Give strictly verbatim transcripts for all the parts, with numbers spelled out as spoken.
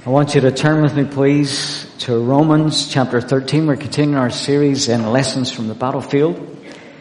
I want you to turn with me, please, to Romans chapter thirteen. We're continuing our series in Lessons from the Battlefield.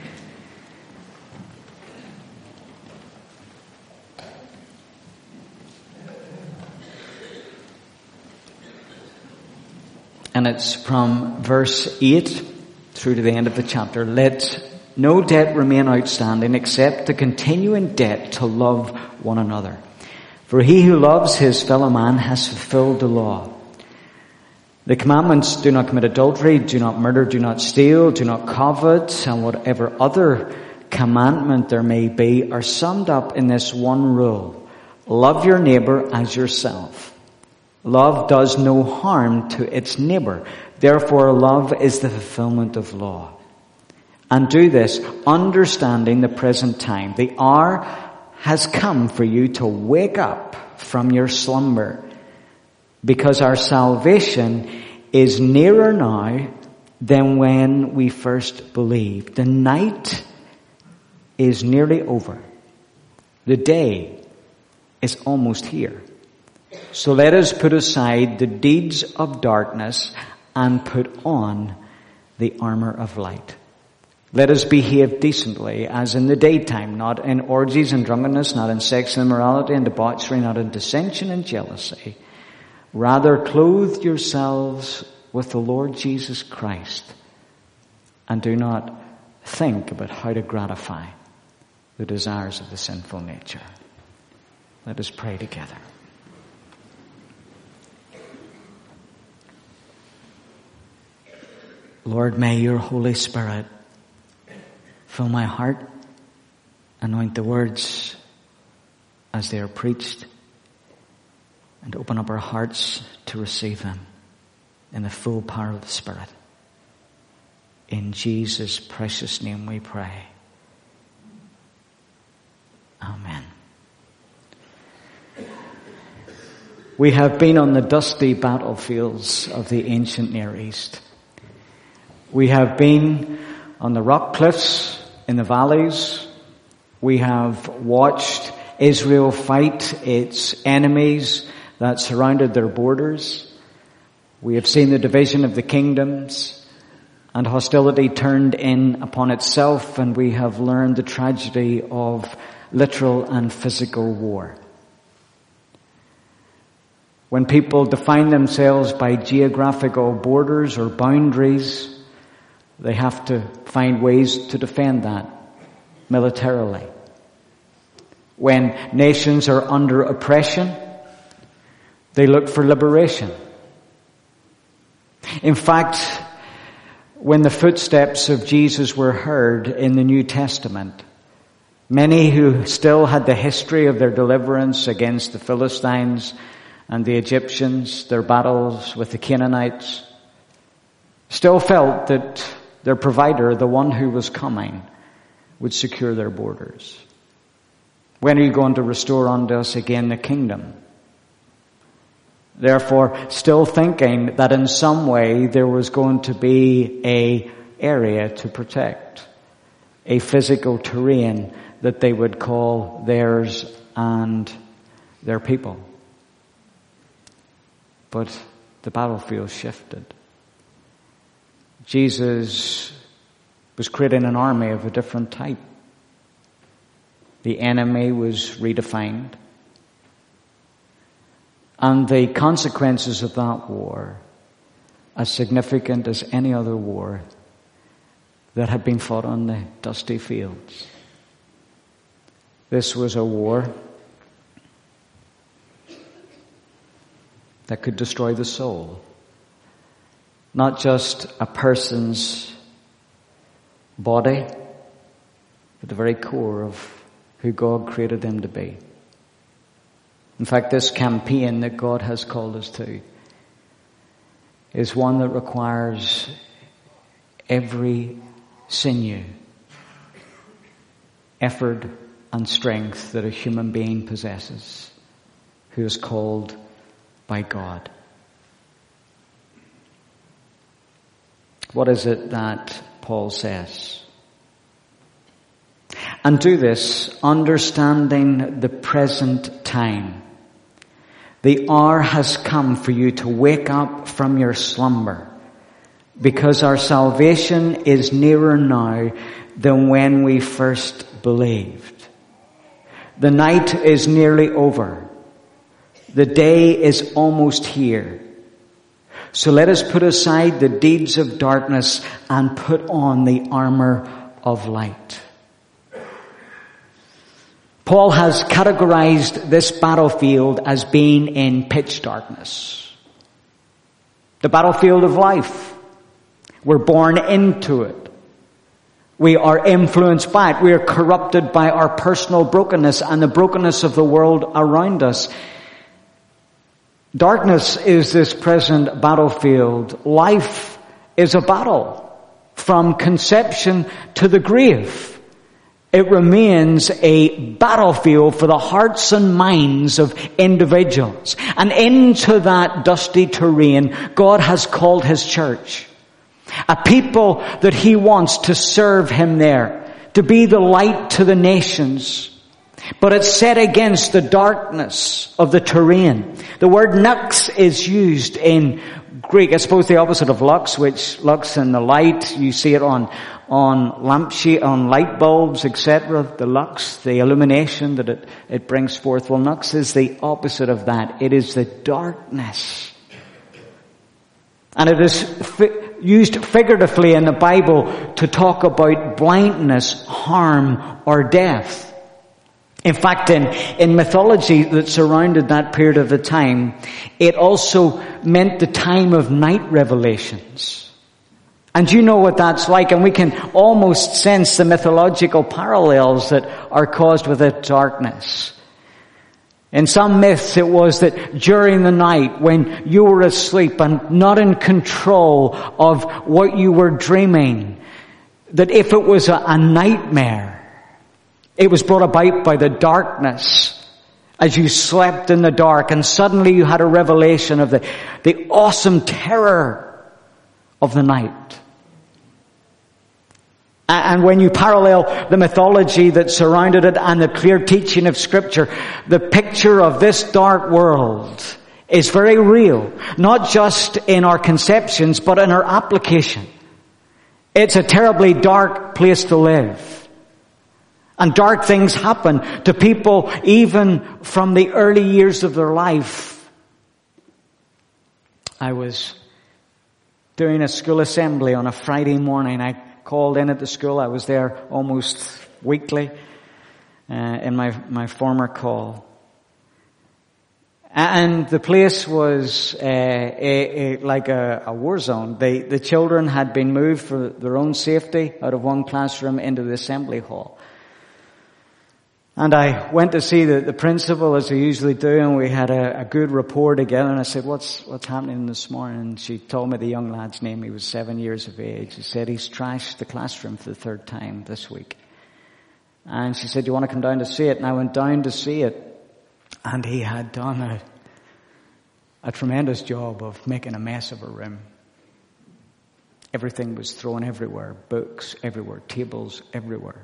And it's from verse eight through to the end of the chapter. Let no debt remain outstanding except the continuing debt to love one another. For he who loves his fellow man has fulfilled the law. The commandments: do not commit adultery, do not murder, do not steal, do not covet, and whatever other commandment there may be are summed up in this one rule: love your neighbor as yourself. Love does no harm to its neighbor. Therefore, love is the fulfillment of law. And do this, understanding the present time. The hour has come for you to wake up from your slumber, because our salvation is nearer now than when we first believed. The night is nearly over. The day is almost here. So let us put aside the deeds of darkness and put on the armor of light. Let us behave decently as in the daytime, not in orgies and drunkenness, not in sexual immorality and debauchery, not in dissension and jealousy. Rather, clothe yourselves with the Lord Jesus Christ, and do not think about how to gratify the desires of the sinful nature. Let us pray together. Lord, may your Holy Spirit fill my heart, anoint the words as they are preached, and open up our hearts to receive them in the full power of the Spirit. In Jesus' precious name we pray. Amen. We have been on the dusty battlefields of the ancient Near East. We have been on the rock cliffs, in the valleys. We have watched Israel fight its enemies that surrounded their borders. We have seen the division of the kingdoms and hostility turned in upon itself, and we have learned the tragedy of literal and physical war. When people define themselves by geographical borders or boundaries, they have to find ways to defend that militarily. When nations are under oppression, they look for liberation. In fact, when the footsteps of Jesus were heard in the New Testament, many who still had the history of their deliverance against the Philistines and the Egyptians, their battles with the Canaanites, still felt that their provider, the one who was coming, would secure their borders. When are you going to restore unto us again the kingdom? Therefore, still thinking that in some way there was going to be a area to protect, a physical terrain that they would call theirs and their people. But the battlefield shifted. Jesus was creating an army of a different type. The enemy was redefined. And the consequences of that war, as significant as any other war that had been fought on the dusty fields. This was a war that could destroy the soul. Not just a person's body, but the very core of who God created them to be. In fact, this campaign that God has called us to is one that requires every sinew, effort, and strength that a human being possesses who is called by God. What is it that Paul says? And do this, understanding the present time. The The hour has come for you to wake up from your slumber, because our salvation is nearer now than when we first believed. The night is nearly over. The day is almost here. So let us put aside the deeds of darkness and put on the armor of light. Paul has categorized this battlefield as being in pitch darkness. The battlefield of life. We're born into it. We are influenced by it. We are corrupted by our personal brokenness and the brokenness of the world around us. Darkness is this present battlefield. Life is a battle from conception to the grave. It remains a battlefield for the hearts and minds of individuals. And into that dusty terrain, God has called His church. A people that He wants to serve Him there, to be the light to the nations. But it's set against the darkness of the terrain. The word nux is used in Greek. I suppose the opposite of lux, which lux in the light, you see it on on lampshade, on light bulbs, et cetera. The lux, the illumination that it, it brings forth. Well, nux is the opposite of that. It is the darkness. And it is fi- used figuratively in the Bible to talk about blindness, harm, or death. In fact, in, in mythology that surrounded that period of the time, it also meant the time of night revelations. And you know what that's like, and we can almost sense the mythological parallels that are caused with the darkness. In some myths it was that during the night when you were asleep and not in control of what you were dreaming, that if it was a, a nightmare, it was brought about by the darkness as you slept in the dark, and suddenly you had a revelation of the, the awesome terror of the night. And when you parallel the mythology that surrounded it and the clear teaching of Scripture, the picture of this dark world is very real. Not just in our conceptions, but in our application. It's a terribly dark place to live. And dark things happen to people even from the early years of their life. I was doing a school assembly on a Friday morning. I called in at the school. I was there almost weekly uh, in my, my former call. And the place was uh, a, a, like a, a war zone. They, the children had been moved for their own safety out of one classroom into the assembly hall. And I went to see the, the principal, as I usually do, and we had a, a good rapport together. And I said, what's, what's happening this morning? And she told me the young lad's name. He was seven years of age. She said, he's trashed the classroom for the third time this week. And she said, do you want to come down to see it? And I went down to see it. And he had done a, a tremendous job of making a mess of a room. Everything was thrown everywhere. Books everywhere. Tables everywhere.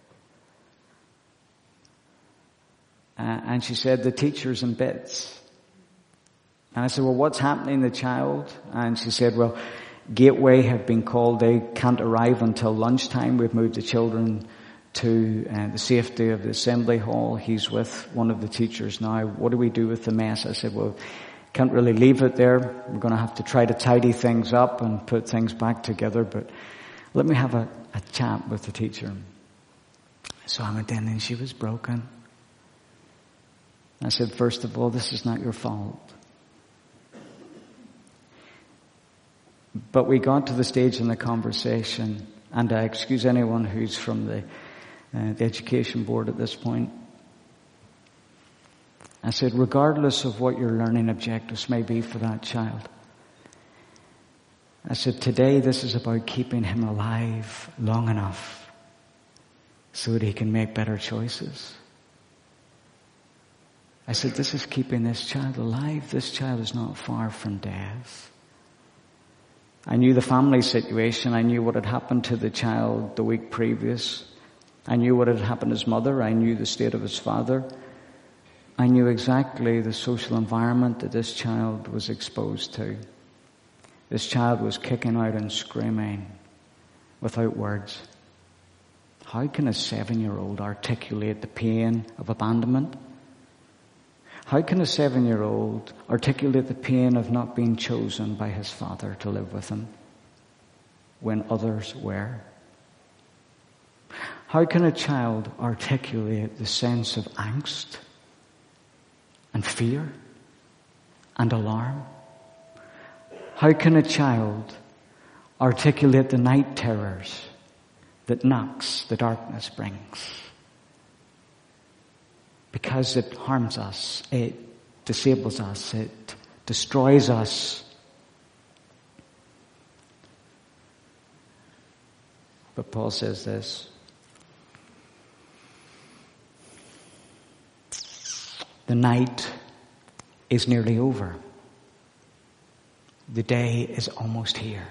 Uh, and she said, the teacher's in bits. And I said, well, what's happening to the child? And she said, well, Gateway have been called. They can't arrive until lunchtime. We've moved the children to uh, the safety of the assembly hall. He's with one of the teachers now. What do we do with the mess? I said, well, can't really leave it there. We're going to have to try to tidy things up and put things back together. But let me have a, a chat with the teacher. So I went in and she was broken. I said, first of all, this is not your fault. But we got to the stage in the conversation, and I excuse anyone who's from the, uh, the education board at this point. I said, regardless of what your learning objectives may be for that child, I said, today this is about keeping him alive long enough so that he can make better choices. I said, this is keeping this child alive. This child is not far from death. I knew the family situation. I knew what had happened to the child the week previous. I knew what had happened to his mother. I knew the state of his father. I knew exactly the social environment that this child was exposed to. This child was kicking out and screaming without words. How can a seven-year-old articulate the pain of abandonment? How can a seven-year-old articulate the pain of not being chosen by his father to live with him when others were? How can a child articulate the sense of angst and fear and alarm? How can a child articulate the night terrors that knocks the darkness brings? Because it harms us, it disables us, it destroys us. But Paul says this: the night is nearly over. The day is almost here.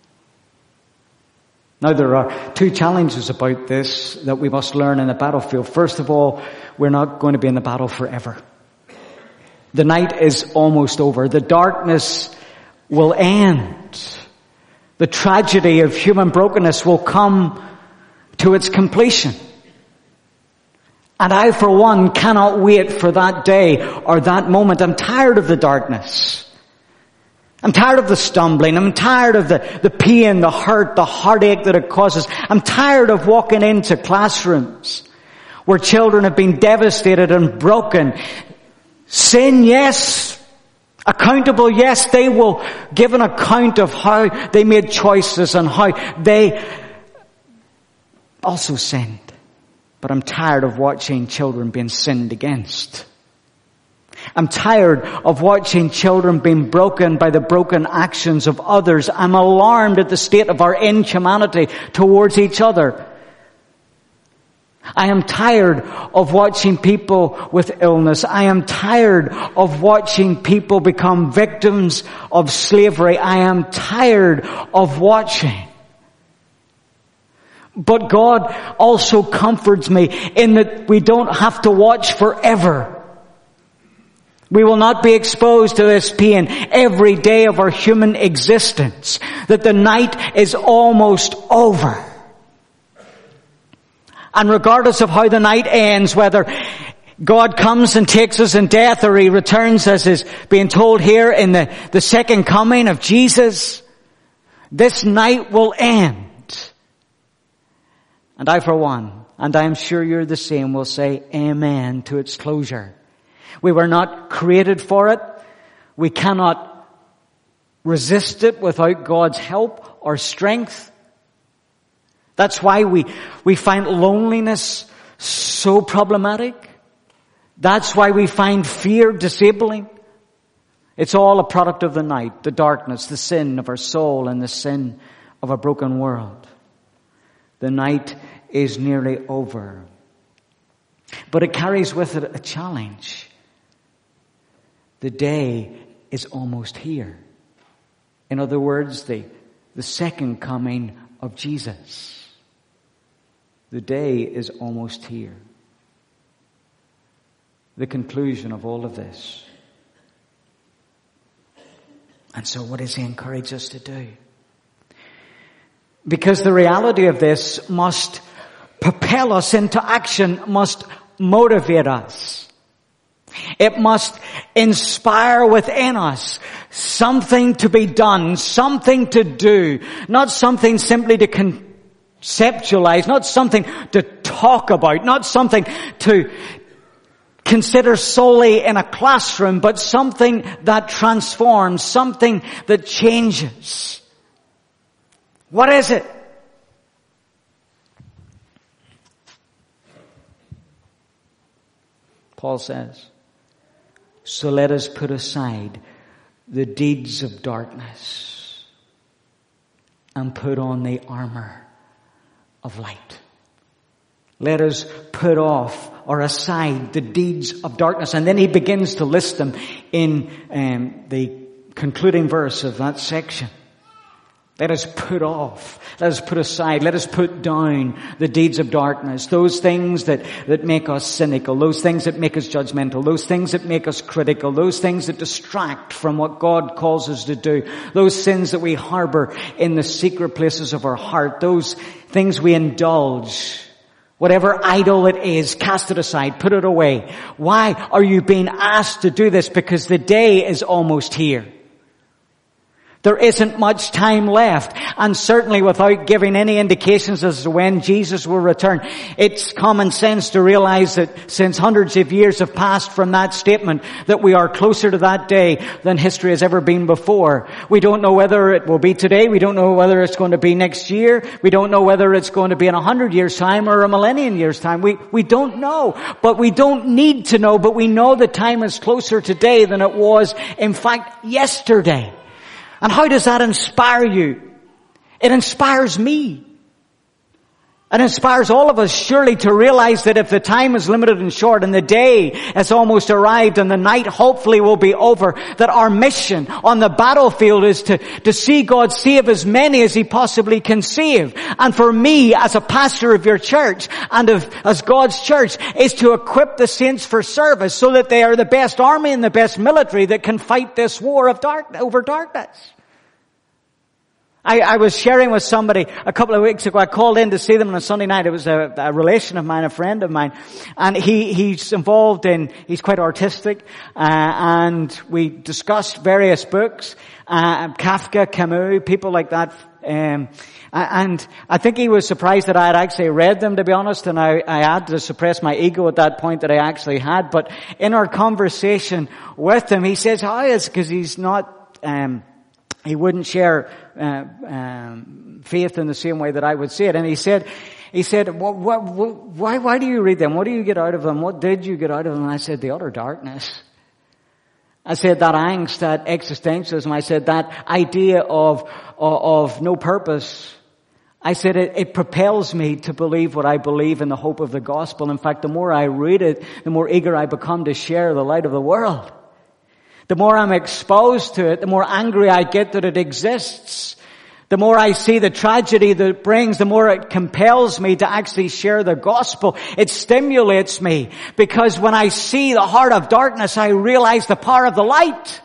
Now, there are two challenges about this that we must learn in the battlefield. First of all, we're not going to be in the battle forever. The night is almost over. The darkness will end. The tragedy of human brokenness will come to its completion. And I, for one, cannot wait for that day or that moment. I'm tired of the darkness. I'm tired of the stumbling. I'm tired of the, the pain, the hurt, the heartache that it causes. I'm tired of walking into classrooms where children have been devastated and broken. Sin, yes. Accountable, yes. They will give an account of how they made choices and how they also sinned. But I'm tired of watching children being sinned against. I'm tired of watching children being broken by the broken actions of others. I'm alarmed at the state of our inhumanity towards each other. I am tired of watching people with illness. I am tired of watching people become victims of slavery. I am tired of watching. But God also comforts me in that we don't have to watch forever. We will not be exposed to this pain every day of our human existence. That the night is almost over. And regardless of how the night ends, whether God comes and takes us in death or He returns, as is being told here in the, the second coming of Jesus, this night will end. And I, for one, and I am sure you're the same, will say amen to its closure. We were not created for it. We cannot resist it without God's help or strength. That's why we, we find loneliness so problematic. That's why we find fear disabling. It's all a product of the night, the darkness, the sin of our soul and the sin of a broken world. The night is nearly over. But it carries with it a challenge. The day is almost here. In other words, the, the second coming of Jesus. The day is almost here. The conclusion of all of this. And so what does He encourage us to do? Because the reality of this must propel us into action, must motivate us. It must inspire within us something to be done, something to do, not something simply to conceptualize, not something to talk about, not something to consider solely in a classroom, but something that transforms, something that changes. What is it? Paul says, so let us put aside the deeds of darkness and put on the armor of light. Let us put off or aside the deeds of darkness. And then he begins to list them in um, the concluding verse of that section. Let us put off, let us put aside, let us put down the deeds of darkness, those things that, that make us cynical, those things that make us judgmental, those things that make us critical, those things that distract from what God calls us to do, those sins that we harbor in the secret places of our heart, those things we indulge. Whatever idol it is, cast it aside, put it away. Why are you being asked to do this? Because the day is almost here. There isn't much time left, and certainly without giving any indications as to when Jesus will return, it's common sense to realize that since hundreds of years have passed from that statement, that we are closer to that day than history has ever been before. We don't know whether it will be today. We don't know whether it's going to be next year. We don't know whether it's going to be in a hundred years' time or a millennium years' time. We, we don't know, but we don't need to know, but we know the time is closer today than it was, in fact, yesterday. And how does that inspire you? It inspires me. It inspires all of us surely to realize that if the time is limited and short and the day has almost arrived and the night hopefully will be over, that our mission on the battlefield is to, to see God save as many as He possibly can save. And for me as a pastor of your church and of, as God's church is to equip the saints for service so that they are the best army and the best military that can fight this war of dark, over darkness. I, I was sharing with somebody a couple of weeks ago. I called in to see them on a Sunday night. It was a, a relation of mine, a friend of mine. And he, he's involved in, he's quite artistic. Uh, and we discussed various books. Uh, Kafka, Camus, people like that. Um, and I think he was surprised that I had actually read them, to be honest. And I, I had to suppress my ego at that point that I actually had. But in our conversation with him, he says, how is, because he's not, um, he wouldn't share uh, um, faith in the same way that I would see it. And he said, he said, what, what, what, why, why do you read them? What do you get out of them? What did you get out of them? And I said, the utter darkness. I said, that angst, that existentialism. I said, that idea of, of, of no purpose. I said, it, it propels me to believe what I believe in the hope of the gospel. In fact, the more I read it, the more eager I become to share the light of the world. The more I'm exposed to it, the more angry I get that it exists. The more I see the tragedy that it brings, the more it compels me to actually share the gospel. It stimulates me because when I see the heart of darkness, I realize the power of the light.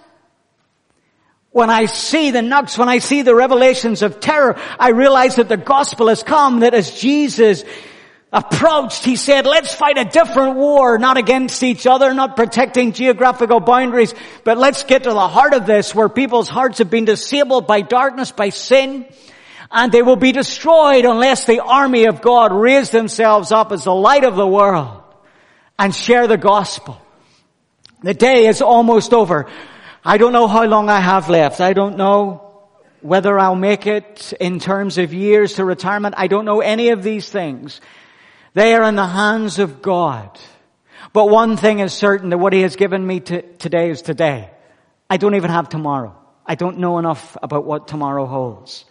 When I see the knocks, when I see the revelations of terror, I realize that the gospel has come, that as Jesus approached, He said, let's fight a different war, not against each other, not protecting geographical boundaries, but let's get to the heart of this, where people's hearts have been disabled by darkness, by sin, and they will be destroyed unless the army of God raise themselves up as the light of the world and share the gospel. The day is almost over. I don't know how long I have left. I don't know whether I'll make it in terms of years to retirement. I don't know any of these things. They are in the hands of God. But one thing is certain, that what He has given me to, today is today. I don't even have tomorrow. I don't know enough about what tomorrow holds.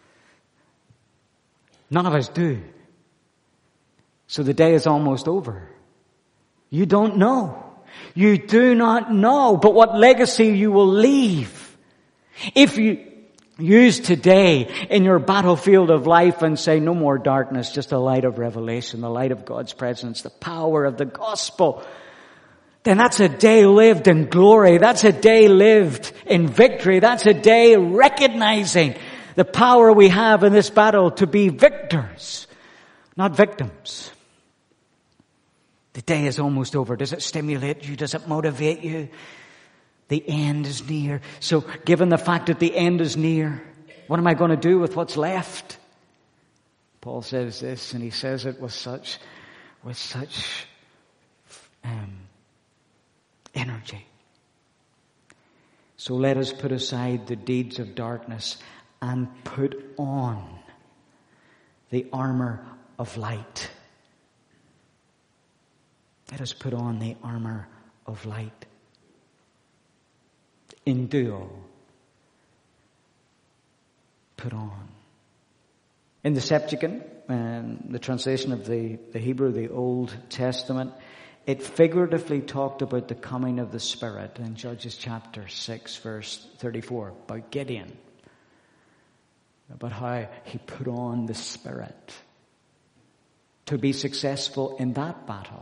None of us do. So the day is almost over. You don't know. You do not know. But what legacy you will leave. If you use today in your battlefield of life and say, no more darkness, just the light of revelation, the light of God's presence, the power of the gospel, then that's a day lived in glory. That's a day lived in victory. That's a day recognizing the power we have in this battle to be victors, not victims. The day is almost over. Does it stimulate you? Does it motivate you? The end is near. So given the fact that the end is near, what am I going to do with what's left? Paul says this, and he says it with such, with such um, energy. So let us put aside the deeds of darkness and put on the armor of light. Let us put on the armor of light. Enduo. Put on. In the Septuagint, um, the translation of the, the Hebrew, the Old Testament, it figuratively talked about the coming of the Spirit in Judges chapter six, verse thirty-four, about Gideon. about how he put on the Spirit to be successful in that battle.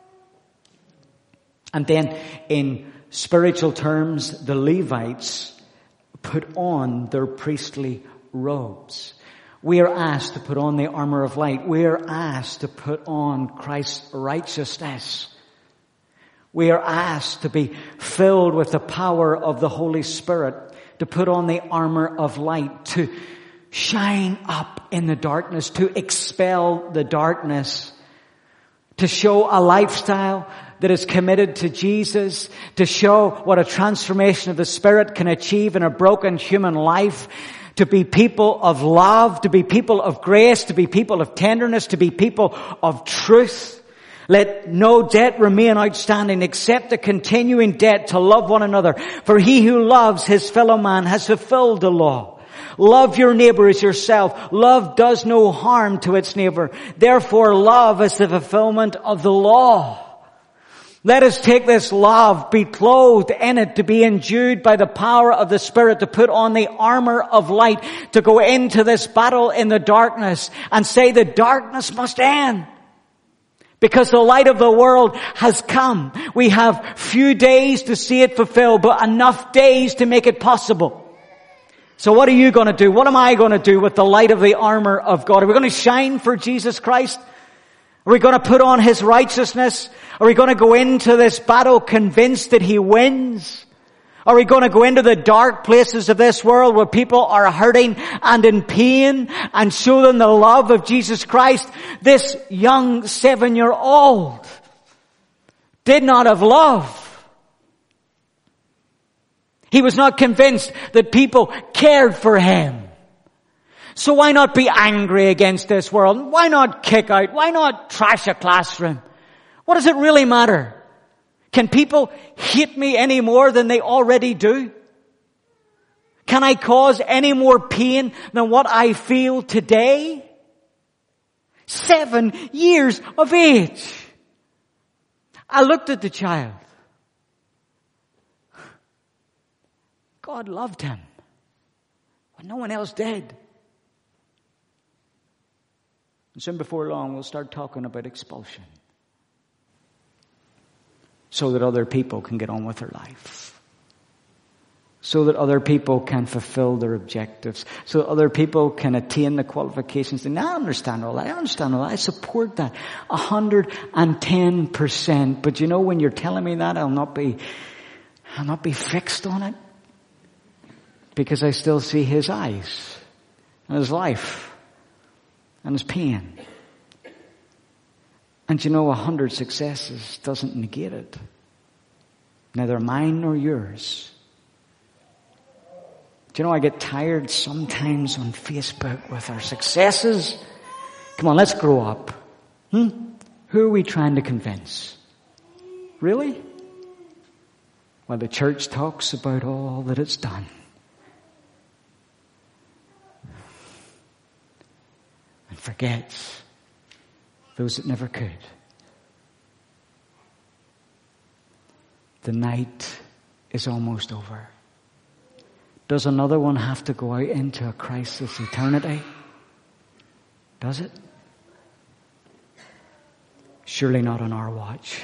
And then in spiritual terms, the Levites put on their priestly robes. We are asked to put on the armor of light. We are asked to put on Christ's righteousness. We are asked to be filled with the power of the Holy Spirit, to put on the armor of light, to shine up in the darkness, to expel the darkness, to show a lifestyle that is committed to Jesus, to show what a transformation of the Spirit can achieve in a broken human life, to be people of love, to be people of grace, to be people of tenderness, to be people of truth. Let no debt remain outstanding except the continuing debt to love one another. For he who loves his fellow man has fulfilled the law. Love your neighbor as yourself. Love does no harm to its neighbor. Therefore, love is the fulfillment of the law. Let us take this love, be clothed in it, to be endued by the power of the Spirit, to put on the armor of light, to go into this battle in the darkness and say the darkness must end. Because the light of the world has come. We have few days to see it fulfilled, but enough days to make it possible. So what are you going to do? What am I going to do with the light of the armor of God? Are we going to shine for Jesus Christ? Are we going to put on His righteousness? Are we going to go into this battle convinced that He wins? Are we going to go into the dark places of this world where people are hurting and in pain and show them the love of Jesus Christ? This young seven-year-old did not have love. He was not convinced that people cared for him. So why not be angry against this world? Why not kick out? Why not trash a classroom? What does it really matter? Can people hate me any more than they already do? Can I cause any more pain than what I feel today? Seven years of age. I looked at the child. God loved him when no one else did. And soon before long, we'll start talking about expulsion, so that other people can get on with their life, so that other people can fulfill their objectives, so that other people can attain the qualifications. And I understand all that. I understand all that. I support that a hundred and ten percent. But you know, when you're telling me that, I'll not be, I'll not be fixed on it, because I still see His eyes and His life and His pain. And you know, a hundred successes doesn't negate it. Neither mine nor yours. Do you know, I get tired sometimes on Facebook with our successes. Come on, let's grow up. Hmm? Who are we trying to convince? Really? Well, the church talks about all that it's done. And forgets those that never could. The night is almost over. Does another one have to go out into a crisis eternity? Does it? Surely not on our watch.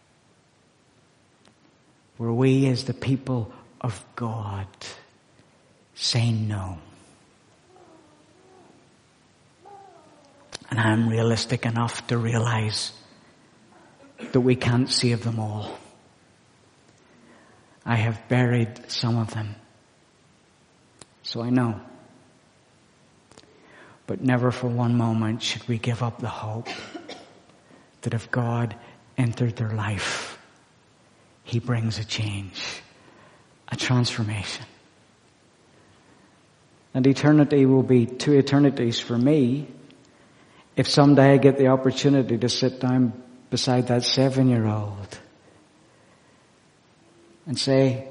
Where we as the people of God say no. And I'm realistic enough to realize that we can't save them all. I have buried some of them. So I know. But never for one moment should we give up the hope that if God entered their life, He brings a change, a transformation. And eternity will be two eternities for me. If someday I get the opportunity to sit down beside that seven-year-old and say,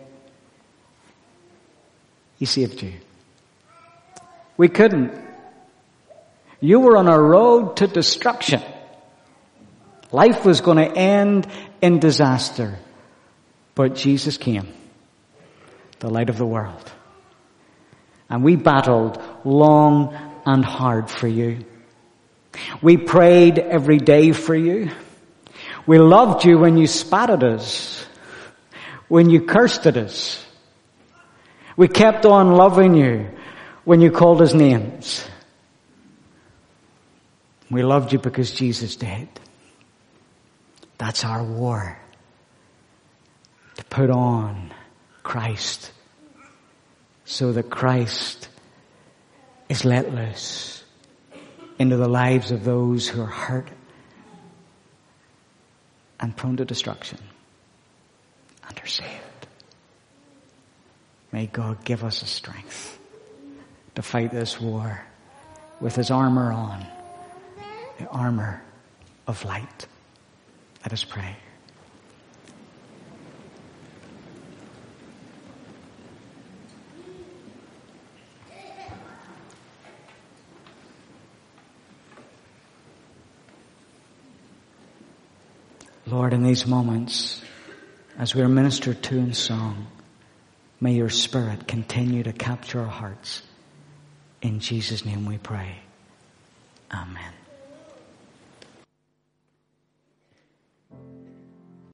He saved you. We couldn't. You were on a road to destruction. Life was going to end in disaster. But Jesus came, the light of the world. And we battled long and hard for you. We prayed every day for you. We loved you when you spat at us, when you cursed at us. We kept on loving you when you called us names. We loved you because Jesus did. That's our war. To put on Christ so that Christ is let loose into the lives of those who are hurt and prone to destruction and are saved. May God give us the strength to fight this war with His armor on, the armor of light. Let us pray. Lord, in these moments, as we are ministered to in song, may your Spirit continue to capture our hearts. In Jesus' name we pray. Amen.